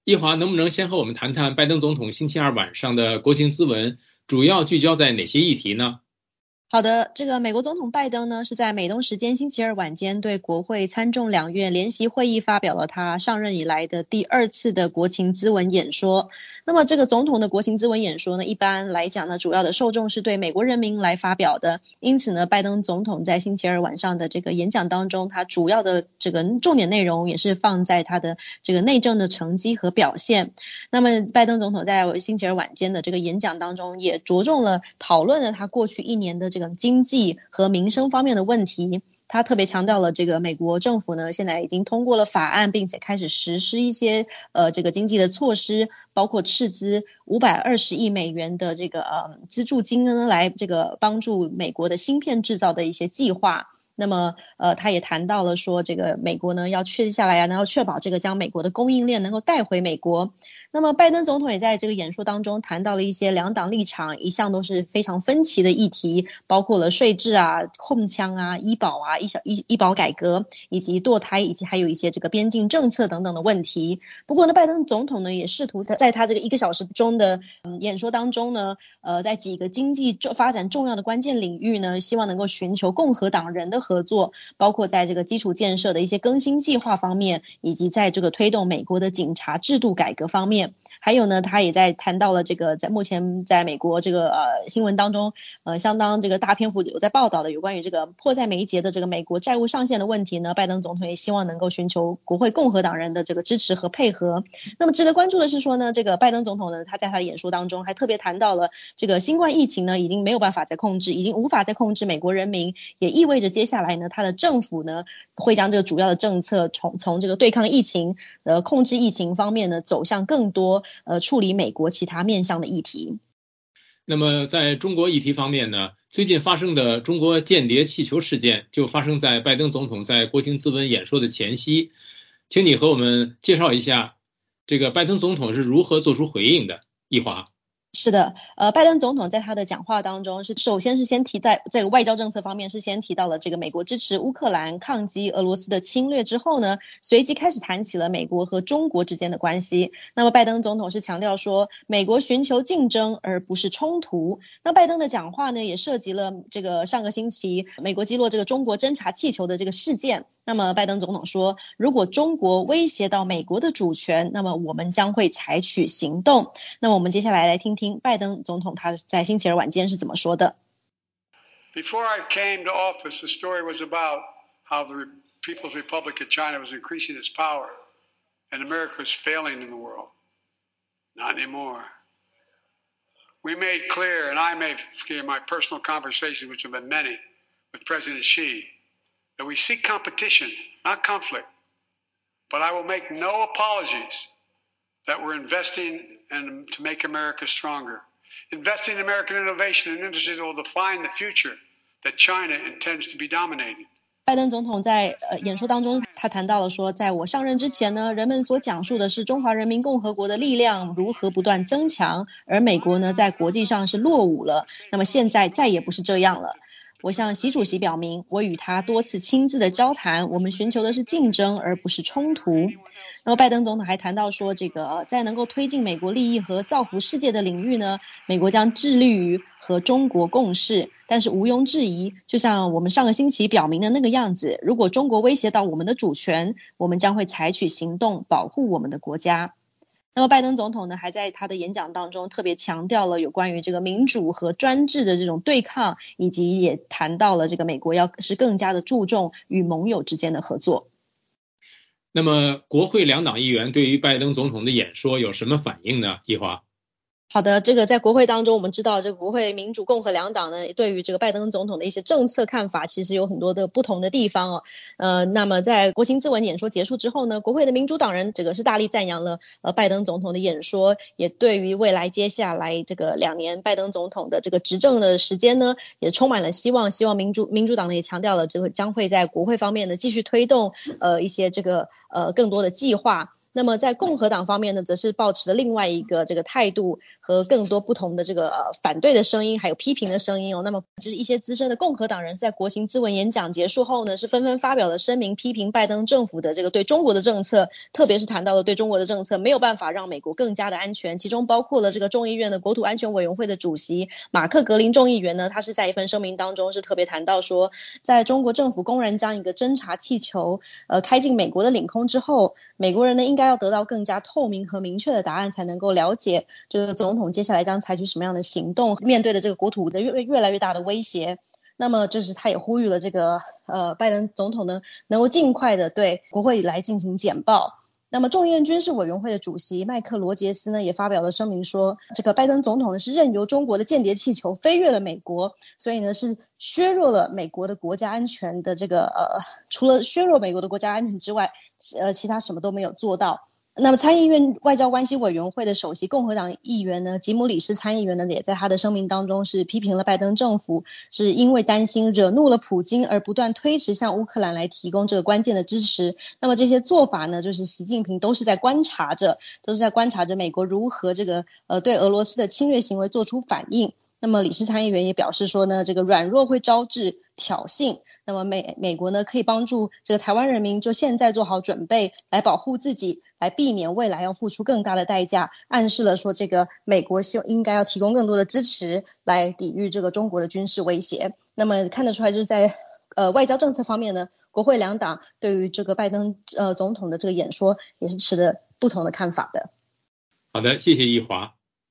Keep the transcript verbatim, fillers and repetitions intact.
易华能不能先和我们谈谈拜登总统星期二晚上的国情咨文，主要聚焦在哪些议题呢？ 好的，这个美国总统拜登呢，是在美东时间星期二晚间对国会参众两院联席会议发表了他上任以来的第二次的国情咨文演说。那么这个总统的国情咨文演说呢，一般来讲呢，主要的受众是对美国人民来发表的，因此呢，拜登总统在星期二晚上的这个演讲当中，他主要的这个重点内容也是放在他的这个内政的成绩和表现。那么拜登总统在星期二晚间的这个演讲当中，也着重了讨论了他过去一年的这个经济和民生方面的问题。他特别强调了这个美国政府呢，现在已经通过了法案，并且开始实施一些呃这个经济的措施，包括斥资五百二十亿美元的这个呃资助金呢，来这个帮助美国的芯片制造的一些计划。那么呃他也谈到了说，这个美国呢要确下来啊，然后确保这个将美国的供应链能够带回美国。那么拜登总统也在这个演说当中谈到了一些两党立场一向都是非常分歧的议题，包括了税制啊、控枪啊、医保啊、医小医医保改革，以及堕胎，以及还有一些这个边境政策等等的问题。不过呢，拜登总统呢也试图在在他这个一个小时中的、嗯、演说当中呢，呃，在几个经济发展重要的关键领域呢，希望能够寻求共和党人的合作，包括在这个基础建设的一些更新计划方面，以及在这个推动美国的警察制度改革方面。还有呢，他也在谈到了这个在目前在美国这个呃新闻当中呃相当这个大篇幅有在报道的有关于这个迫在眉睫的这个美国债务上限的问题呢，拜登总统也希望能够寻求国会共和党人的这个支持和配合。那么值得关注的是说呢，这个拜登总统呢，他在他的演说当中还特别谈到了这个新冠疫情呢已经没有办法再控制，已经无法再控制美国人民，也意味着接下来呢他的政府呢会将这个主要的政策从从这个对抗疫情呃控制疫情方面呢走向更多呃，处理美国其他面向的议题。 那么在中国议题方面呢，最近发生的中国间谍气球事件就发生在拜登总统在国情咨文演说的前夕，请你和我们介绍一下这个拜登总统是如何做出回应的。易华。 是的，呃，拜登总统在他的讲话当中是首先是先提在这个外交政策方面是先提到了这个美国支持乌克兰抗击俄罗斯的侵略之后呢，随即开始谈起了美国和中国之间的关系。那么拜登总统是强调说，美国寻求竞争而不是冲突。那拜登的讲话呢，也涉及了这个上个星期美国击落这个中国侦察气球的这个事件。那么拜登总统说，如果中国威胁到美国的主权，那么我们将会采取行动。那么我们接下来来听听拜登总统他在星期二晚间是怎么说的。 Before I came to office, the story was about how the People's Republic of China was increasing its power and America was failing in the world. Not anymore. We made clear, and I made clear in my personal conversations, which have been many, with President Xi, that we seek competition, not conflict. But I will make no apologies that we're investing in, to make America stronger. Investing in American innovation and industries that will define the future that China intends to be dominating. 拜登总统在呃演说当中，他谈到了说，在我上任之前呢，人们所讲述的是中华人民共和国的力量如何不断增强，而美国呢在国际上是落伍了。那么现在再也不是这样了。我向习主席表明，我与他多次亲自的交谈，我们寻求的是竞争而不是冲突。那么拜登总统还谈到说，这个在能够推进美国利益和造福世界的领域呢，美国将致力于和中国共事。但是毋庸置疑，就像我们上个星期表明的那个样子，如果中国威胁到我们的主权，我们将会采取行动保护我们的国家。那么拜登总统呢，还在他的演讲当中特别强调了有关于这个民主和专制的这种对抗，以及也谈到了这个美国要是更加的注重与盟友之间的合作。 那么国会两党议员对于拜登总统的演说有什么反应呢？易华。 好的，这个在国会当中，我们知道这个国会民主共和两党呢，对于这个拜登总统的一些政策看法，其实有很多的不同的地方哦。呃，那么在国情咨文演说结束之后呢，国会的民主党人这个是大力赞扬了呃拜登总统的演说，也对于未来接下来这个两年拜登总统的这个执政的时间呢，也充满了希望。希望民主民主党呢也强调了这个将会在国会方面呢继续推动呃一些这个呃更多的计划。 那么在共和党方面呢，则是抱持了另外一个这个态度和更多不同的这个、呃、反对的声音，还有批评的声音哦。那么就是一些资深的共和党人在国情咨文演讲结束后呢，是纷纷发表了声明，批评拜登政府的这个对中国的政策，特别是谈到了对中国的政策没有办法让美国更加的安全，其中包括了这个众议院的国土安全委员会的主席马克格林众议员呢，他是在一份声明当中是特别谈到说，在中国政府公然将一个侦察气球呃开进美国的领空之后，美国人呢应该要得到更加透明和明确的答案，才能够了解这个总统接下来将采取什么样的行动，面对的这个国土的越越来越大的威胁。那么就是他也呼吁了这个呃拜登总统呢能够尽快的对国会来进行简报。那么众议院军事委员会的主席麦克罗杰斯呢也发表了声明说，这个拜登总统呢是任由中国的间谍气球飞越了美国，所以呢是削弱了美国的国家安全的这个呃除了削弱美国的国家安全之外，呃其他什么都没有做到。那么参议院外交关系委员会的首席共和党议员呢吉姆里什参议员呢也在他的声明当中是批评了拜登政府是因为担心惹怒了普京而不断推迟向乌克兰来提供这个关键的支持。那么这些做法呢就是习近平都是在观察着都是在观察着美国如何这个呃对俄罗斯的侵略行为做出反应。那么李氏参议员也表示说呢，这个软弱会招致挑衅，那么美美国呢可以帮助这个台湾人民就现在做好准备来保护自己，来避免未来要付出更大的代价，暗示了说这个美国希应该要提供更多的支持来抵御这个中国的军事威胁。那么看得出来就是在呃外交政策方面呢，国会两党对于这个拜登呃总统的这个演说也是持的不同的看法的。 好的，谢谢易华。